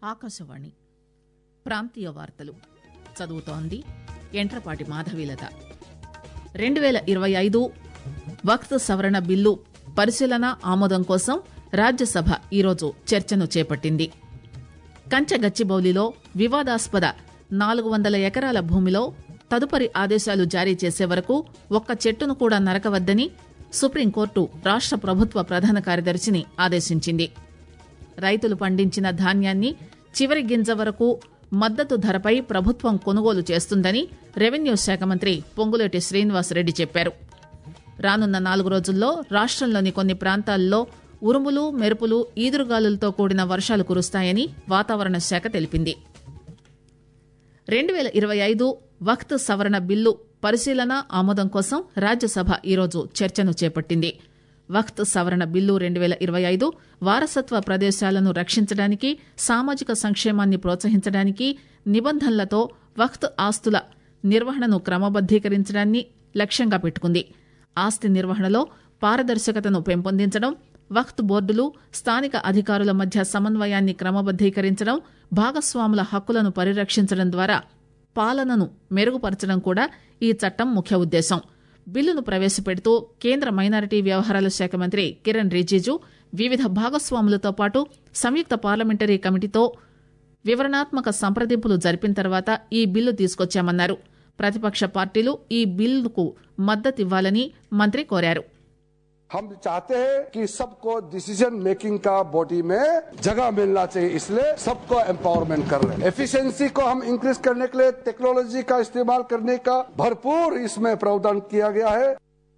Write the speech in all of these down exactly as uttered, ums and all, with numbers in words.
ఆకాశవాణి ప్రాంతీయ వార్తలు చదువుతోంది ఎంట్రపాటి మాధవీలత. రెండు పేల ఇరవై ఐదు వక్ఫ్ సవరణ బిల్లు పరిశీలన ఆమోదం కోసం రాజ్యసభ ఈరోజు చర్చను చేపట్టింది. కంచగచ్చిబౌలిలో వివాదాస్పద నాలుగు వందల ఎకరాల భూమిలో తదుపరి ఆదేశాలు జారీ చేసే వరకు ఒక్క చెట్టును కూడా నరకవద్దని సుప్రీంకోర్టు రాష్ట ప్రభుత్వ ప్రధాన కార్యదర్శిని ఆదేశించింది. రైతులు పండించిన ధాన్యాన్ని చివరి గింజ వరకు మద్దతు ధరపై ప్రభుత్వం కొనుగోలు చేస్తుందని రెవెన్యూ శాఖ మంత్రి పొంగులేటి శ్రీనివాసరెడ్డి చెప్పారు. రానున్న నాలుగు రోజుల్లో రాష్టంలోని కొన్ని ప్రాంతాల్లో ఉరుములు మెరుపులు ఈదురుగాలులతో కూడిన వర్షాలు కురుస్తాయని వాతావరణ శాఖ తెలిపింది. రెండు పేల ఇరవై ఐదు వక్ఫ్ సవరణ బిల్లు పరిశీలన ఆమోదం కోసం రాజ్యసభ ఈరోజు చర్చను చేపట్టింది. వక్ఫ్ సవరణ బిల్లు రెండు పేల ఇరవై ఐదు వారసత్వ ప్రదేశాలను రక్షించడానికి, సామాజిక సంక్షేమాన్ని ప్రోత్సహించడానికి, నిబంధనలతో వక్ఫ్ ఆస్తుల నిర్వహణను క్రమబద్దీకరించడాన్ని లక్ష్యంగా పెట్టుకుంది. ఆస్తి నిర్వహణలో పారదర్శకతను పెంపొందించడం, వక్ఫ్ బోర్డులు, స్థానిక అధికారుల మధ్య సమన్వయాన్ని క్రమబద్దీకరించడం, భాగస్వాముల హక్కులను పరిరక్షించడం ద్వారా పాలనను మెరుగుపరచడం కూడా ఈ చట్టం ముఖ్య ఉద్దేశం. బిల్లును ప్రవేశపెడుతూ కేంద్ర మైనారిటీ వ్యవహారాల శాఖ మంత్రి కిరణ్ రిజిజు వివిధ భాగస్వాములతో పాటు సంయుక్త పార్లమెంటరీ కమిటీతో వివరణాత్మక సంప్రదింపులు జరిపిన తర్వాత ఈ బిల్లు తీసుకొచ్చామన్నారు. ప్రతిపక్ష పార్టీలు ఈ బిల్లుకు మద్దతివ్వాలని మంత్రి కోరారు. हम चाहते हैं कि सबको डिसीजन मेकिंग का बॉडी में जगह मिलना चाहिए, इसलिए सबको एम्पावरमेंट कर रहे हैं. एफिशिएंसी को हम इंक्रीज करने के लिए टेक्नोलॉजी का इस्तेमाल करने का भरपूर इसमें प्रावधान किया गया है.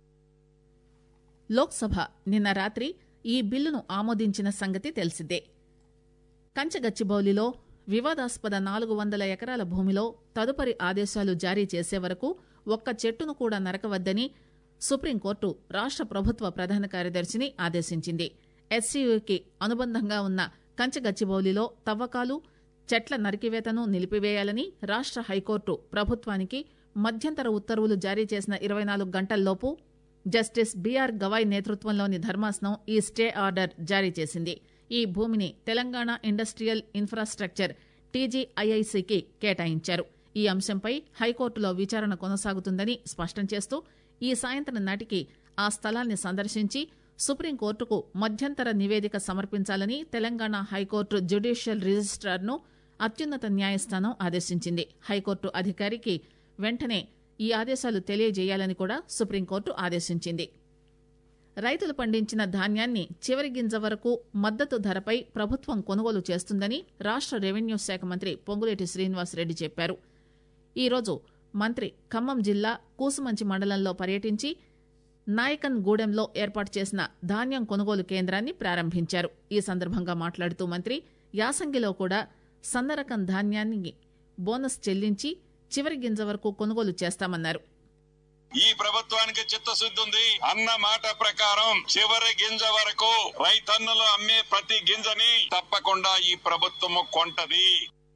లోక్సభ నిన్న రాత్రి ఈ బిల్లును ఆమోదించిన సంగతి తెలిసిందే. కంచగచ్చిబౌలిలో వివాదాస్పద నాలుగు వందల ఎకరాల భూమిలో తదుపరి ఆదేశాలు జారీ చేసే వరకు ఒక్క చెట్టును కూడా నరకవద్దని సుప్రీంకోర్టు రాష్ట ప్రభుత్వ ప్రధాన కార్యదర్శిని ఆదేశించింది. ఎస్సీయూకి అనుబంధంగా ఉన్న కంచగచ్చిబౌలిలో తవ్వకాలు, చెట్ల నరికివేతను నిలిపివేయాలని రాష్ట హైకోర్టు ప్రభుత్వానికి మధ్యంతర ఉత్తర్వులు జారీ చేసిన ఇరవై నాలుగు గంటల్లోపు జస్టిస్ బీఆర్ గవాయ్ నేతృత్వంలోని ధర్మాసనం ఈ స్టే ఆర్డర్ జారీ చేసింది. ఈ భూమిని తెలంగాణ ఇండస్ట్రియల్ ఇన్ఫ్రాస్ట్రక్చర్ టీజీఐఐసీకి కేటాయించారు. ఈ అంశంపై హైకోర్టులో విచారణ కొనసాగుతుందని స్పష్టం చేస్తూ ఈ సాయంత్రం నాటికి ఆ స్థలాన్ని సందర్శించి సుప్రీంకోర్టుకు మధ్యంతర నివేదిక సమర్పించాలని తెలంగాణ హైకోర్టు జ్యుడిషియల్ రిజిస్ట్రార్ను అత్యున్నత న్యాయస్థానం ఆదేశించింది. హైకోర్టు అధికారికి వెంటనే ఈ ఆదేశాలు తెలియజేయాలని కూడా సుప్రీంకోర్టు ఆదేశించింది. రైతులు పండించిన ధాన్యాన్ని చివరి గింజ వరకు మద్దతు ధరపై ప్రభుత్వం కొనుగోలు చేస్తుందని రాష్ట రెవెన్యూ శాఖ మంత్రి పొంగులేటి శ్రీనివాసరెడ్డి చెప్పారు. ఈరోజు మంత్రి ఖమ్మం జిల్లా కూసుమంచి మండలంలో పర్యటించి నాయకన్ గూడెంలో ఏర్పాటు చేసిన ధాన్యం కొనుగోలు కేంద్రాన్ని ప్రారంభించారు. ఈ సందర్భంగా మాట్లాడుతూ మంత్రి యాసంగిలో కూడా సన్నరకం ధాన్యాన్ని బోనస్ చెల్లించి చివరి గింజ వరకు కొనుగోలు చేస్తామన్నారు. ఈ ప్రభుత్వానికి చిత్తశుద్ధి ఉంది అన్న మాట ప్రకారం చివరి గింజ వరకు రైతన్నులు అమ్మే ప్రతి గింజని తప్పకుండా ఈ ప్రభుత్వము కొంటది.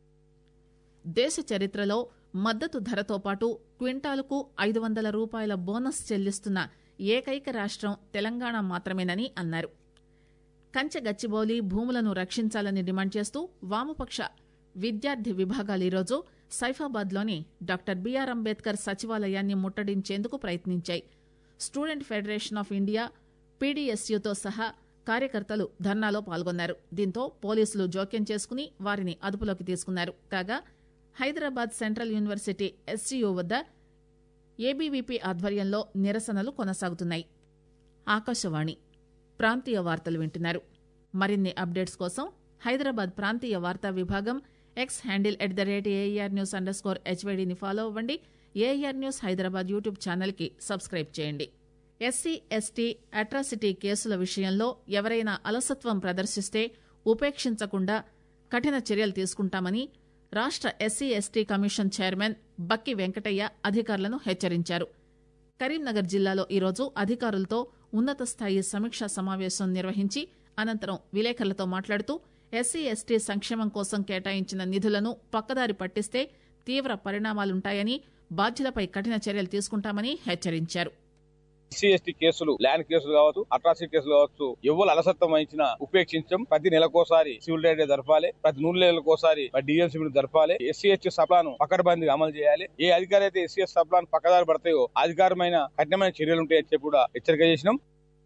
దేశ చరిత్రలో మద్దతు ధరతో పాటు క్వింటాలుకు ఐదు వందల రూపాయల బోనస్ చెల్లిస్తున్న ఏకైక రాష్టం తెలంగాణ మాత్రమేనని అన్నారు. కంచగచ్చిబౌలి భూములను రక్షించాలని డిమాండ్ చేస్తూ వామపక్ష విద్యార్థి విభాగాలు ఈరోజు సైఫాబాద్లోని డాక్టర్ బీఆర్ అంబేద్కర్ సచివాలయాన్ని ముట్టడించేందుకు ప్రయత్నించాయి. స్టూడెంట్ ఫెడరేషన్ ఆఫ్ ఇండియా, పీడీఎస్యూతో సహా కార్యకర్తలు ధర్నాలో పాల్గొన్నారు. దీంతో పోలీసులు జోక్యం చేసుకుని వారిని అదుపులోకి తీసుకున్నారు. కాగా హైదరాబాద్ సెంట్రల్ యూనివర్సిటీ ఎస్సీయూ వద్ద ఏబీవీపీ ఆధ్వర్యంలో నిరసనలు కొనసాగుతున్నాయి. ఆకాశవాణి ప్రాంతీయ వార్తలు వింటున్నారు. మరిన్ని అప్డేట్స్ కోసం హైదరాబాద్ ప్రాంతీయ వార్తా విభాగం X handle at the rate AR news underscore హెచ్వైడీని ఫాలో అవ్వండి. ఏఆర్ న్యూస్ హైదరాబాద్ యూట్యూబ్ ఛానల్కి సబ్స్క్రైబ్ చేయండి. ఎస్సీ ఎస్టీ అట్రాసిటీ కేసుల విషయంలో ఎవరైనా అలసత్వం ప్రదర్శిస్తే ఉపేక్షించకుండా కఠిన చర్యలు తీసుకుంటామని రాష్ట SC ST commission chairman Bakki Venkataiah అధికారులను హెచ్చరించారు. కరీంనగర్ జిల్లాలో ఈరోజు అధికారులతో ఉన్నత స్థాయి సమీక్షా సమావేశం నిర్వహించి అనంతరం విలేకరులతో మాట్లాడుతూ ఎస్సీ ఎస్టీ సంక్షేమం కోసం కేటాయించిన నిధులను పక్కదారి పట్టిస్తే తీవ్ర పరిణామాలుంటాయని, బాధ్యులపై కఠిన చర్యలు తీసుకుంటామని హెచ్చరించారు. ఎస్సీ ఎస్టీ కేసులు, ల్యాండ్ కేసులు కావచ్చు, అట్రాసిటీ కేసులు కావచ్చు, ఎవరు అలసత్వం వహించినా ఉపేక్షించం. ప్రతి నెలకోసారి సివిల్ రైడ్ జరపాలి, ప్రతి నూరు నెలలకోసారి డిఎన్సీ జరపాలి. ఎస్సీ ఎస్టీ సప్లాన్ పకడ్బందీగా అమలు చేయాలి. ఏ అధికారి అయితే ఎస్సీ ఎస్టీ సప్లాన్ పక్కదారి పడతాయో అధికారమైన కఠినమైన చర్యలు ఉంటాయని చెప్పి కూడా హెచ్చరిక చేసినాం.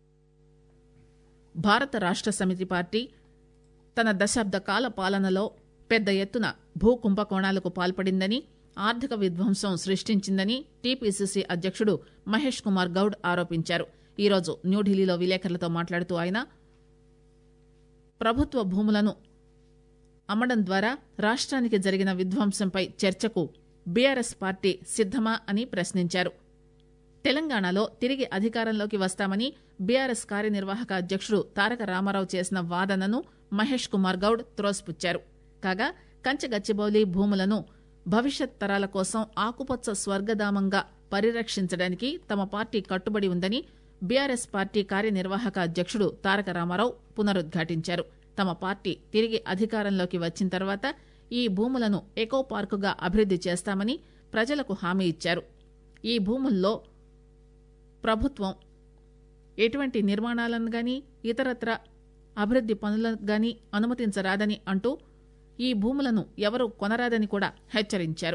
భారత రాష్ట్ర సమితి పార్టీ తన దశాబ్ద కాల పాలనలో పెద్ద ఎత్తున భూ కుంభకోణాలకు పాల్పడిందని, ఆర్థిక విధ్వంసం సృష్టించిందని టీపీసీసీ అధ్యక్షుడు మహేష్ కుమార్ గౌడ్ ఆరోపించారు. ఈరోజు న్యూఢిల్లీలో విలేకరులతో మాట్లాడుతూ ఆయన ప్రభుత్వ భూములను అమ్మడం ద్వారా రాష్ట్రానికి జరిగిన విధ్వంసంపై చర్చకు బీఆర్ఎస్ పార్టీ సిద్దమా అని ప్రశ్నించారు. తెలంగాణలో తిరిగి అధికారంలోకి వస్తామని బీఆర్ఎస్ కార్యనిర్వాహక అధ్యక్షుడు తారక రామారావు చేసిన వాదనను మహేష్ కుమార్ గౌడ్ త్రోసిపుచ్చారు. కాగా కంచగచ్చిబౌలి భూములను భవిష్యత్ తరాల కోసం ఆకుపచ్చ స్వర్గధామంగా పరిరక్షించడానికి తమ పార్టీ కట్టుబడి ఉందని బీఆర్ఎస్ పార్టీ కార్యనిర్వాహక అధ్యక్షుడు తారక రామారావు పునరుద్ఘాటించారు. తమ పార్టీ తిరిగి అధికారంలోకి వచ్చిన తర్వాత ఈ భూములను ఎకో పార్కుగా అభివృద్ది చేస్తామని ప్రజలకు హామీ ఇచ్చారు. ఈ భూముల్లో ప్రభుత్వం ఎటువంటి నిర్మాణాలను గాని ఇతరత్ర అభివృద్ది పనులను గాని అనుమతించరాదని అంటూ ఈ భూములను ఎవరూ కొనరాదని కూడా హెచ్చరించారు.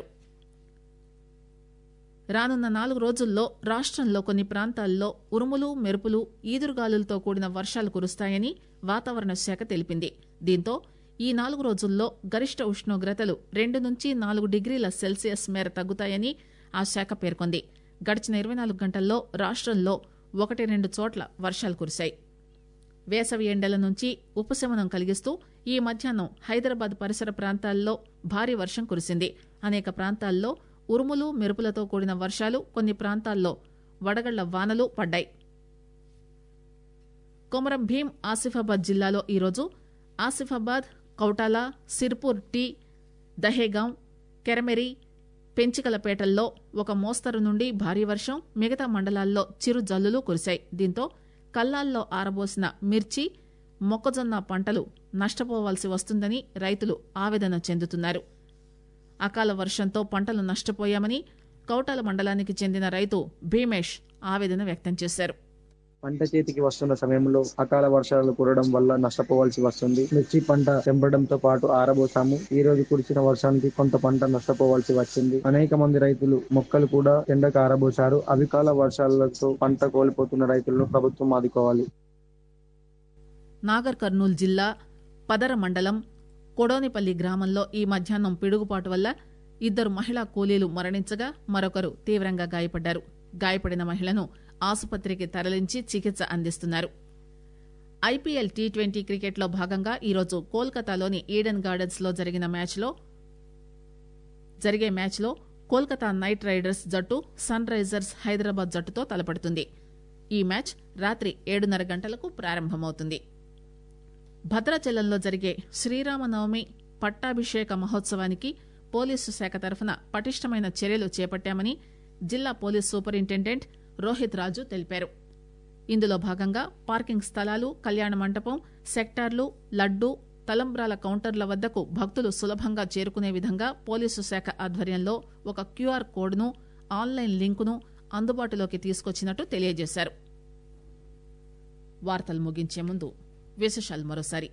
రానున్న నాలుగు రోజుల్లో రాష్ట్రంలో కొన్ని ప్రాంతాల్లో ఉరుములు, మెరుపులు, ఈదురుగాలులతో కూడిన వర్షాలు కురుస్తాయని వాతావరణ శాఖ తెలిపింది. దీంతో ఈ నాలుగు రోజుల్లో గరిష్ట ఉష్ణోగ్రతలు రెండు నుంచి నాలుగు డిగ్రీల సెల్సియస్ మేర తగ్గుతాయని ఆ శాఖ పేర్కొంది. గడిచిన ఇరవై నాలుగు గంటల్లో రాష్ట్రంలో ఒకటి రెండు చోట్ల వర్షాలు కురిశాయి. వేసవి ఎండల నుంచి ఉపశమనం కలిగిస్తూ ఈ మధ్యాహ్నం హైదరాబాద్ పరిసర ప్రాంతాల్లో భారీ వర్షం కురిసింది. అనేక ప్రాంతాల్లో ఉరుములు, మెరుపులతో కూడిన వర్షాలు, కొన్ని ప్రాంతాల్లో వడగళ్ల వానలు పడ్డాయి. కొమరం భీం ఆసిఫాబాద్ జిల్లాలో ఈరోజు ఆసిఫాబాద్, కౌటాల, సిర్పూర్ టీ, దహేగాం, కెరమెరి, పెంచికలపేటల్లో ఒక మోస్తరు నుండి భారీ వర్షం, మిగతా మండలాల్లో చిరు జల్లులు కురిశాయి. దీంతో కల్లాల్లో ఆరబోసిన మిర్చి, మొక్కజొన్న పంటలు నష్టపోవాల్సి వస్తుందని రైతులు ఆవేదన చెందుతున్నారు. అకాల వర్షంతో పంటలు నష్టపోయామని కౌటాల మండలానికి చెందిన రైతు భీమేష్ ఆవేదన వ్యక్తం చేశారు. పంట చేతికి వస్తున్న సమయంలో అకాల వర్షాలు కురవడం వల్ల నష్టపోవాల్సి వస్తుంది. మిర్చి పంట తెంపడంతో పాటు ఆరబోసాము. ఈ రోజు కురిసిన వర్షానికి కొంత పంట నష్టపోవాల్సి వచ్చింది. అనేక మంది రైతులు మొక్కలు కూడా ఎండకు ఆరబోసారు. అవికాల వర్షాలతో పంట కోల్పోతున్న రైతులను ప్రభుత్వం ఆదుకోవాలి. నాగర్ కర్నూలు జిల్లా పదర మండలం కొడోనిపల్లి గ్రామంలో ఈ మధ్యాహ్నం పిడుగుపాటు వల్ల ఇద్దరు మహిళా కూలీలు మరణించగా మరొకరు తీవ్రంగా గాయపడ్డారు. గాయపడిన మహిళను ఆసుపత్రికి తరలించి చికిత్స అందిస్తున్నారు. ఐపీఎల్ టీ ట్వంటీ క్రికెట్లో భాగంగా ఈరోజు కోల్కతాలోని ఈడెన్ గార్డెన్స్ లో జరిగిన మ్యాచ్లో జరిగే మ్యాచ్లో కోల్కతా నైట్ రైడర్స్ జట్టు సన్ రైజర్స్ హైదరాబాద్ జట్టుతో తలపడుతుంది. ఈ మ్యాచ్ రాత్రి ఏడున్నర గంటలకు ప్రారంభమవుతుంది. భద్రాచలంలో జరిగే శ్రీరామనవమి పట్టాభిషేక మహోత్సవానికి పోలీసు శాఖ తరఫున పటిష్టమైన చర్యలు చేపట్టామని జిల్లా పోలీస్ సూపరింటెండెంట్ రోహిత్ రాజు తెలిపారు. ఇందులో భాగంగా పార్కింగ్ స్థలాలు, కళ్యాణ మంటపం, సెక్టార్లు, లడ్డూ, తలంబ్రాల కౌంటర్ల వద్దకు భక్తులు సులభంగా చేరుకునే విధంగా పోలీసు శాఖ ఆధ్వర్యంలో ఒక క్యూఆర్ కోడ్ను, ఆన్లైన్ లింకును అందుబాటులోకి తీసుకొచ్చినట్టు తెలియజేశారు. వార్తలు ముగించే ముందు విశేషాలు మరోసారి.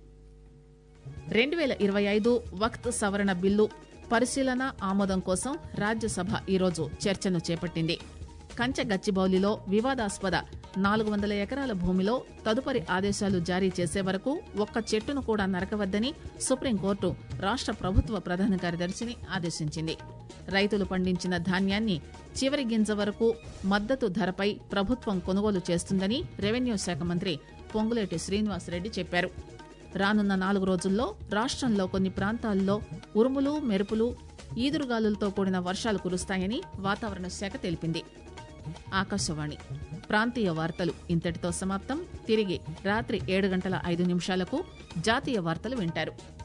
రెండు వేల ఇరవై ఐదు వక్త్ సవరణ బిల్లు పరిశీలన, ఆమోదం కోసం రాజ్యసభ ఈరోజు చర్చను చేపట్టింది. కంచె గచ్చిబౌలిలో వివాదాస్పద నాలుగు వందల ఎకరాల భూమిలో తదుపరి ఆదేశాలు జారీ చేసే వరకు ఒక్క చెట్టును కూడా నరకవద్దని సుప్రీంకోర్టు రాష్ట్ర ప్రభుత్వ ప్రధాన కార్యదర్శిని ఆదేశించింది. రైతులు పండించిన ధాన్యాన్ని చివరి గింజ వరకు మద్దతు ధరపై ప్రభుత్వం కొనుగోలు చేస్తుందని రెవెన్యూ శాఖ మంత్రి పొంగులేటి శ్రీనివాసరెడ్డి చెప్పారు. రానున్న నాలుగు రోజుల్లో రాష్ట్రంలో కొన్ని ప్రాంతాల్లో ఉరుములు, మెరుపులు, ఈదురుగాలులతో కూడిన వర్షాలు కురుస్తాయని వాతావరణ శాఖ తెలిపింది. ఆకాశవాణి ప్రాంతీయ వార్తలు ఇంతటితో సమాప్తం. తిరిగి రాత్రి ఏడు గంటల ఐదు నిమిషాలకు జాతీయ వార్తలు వింటారు.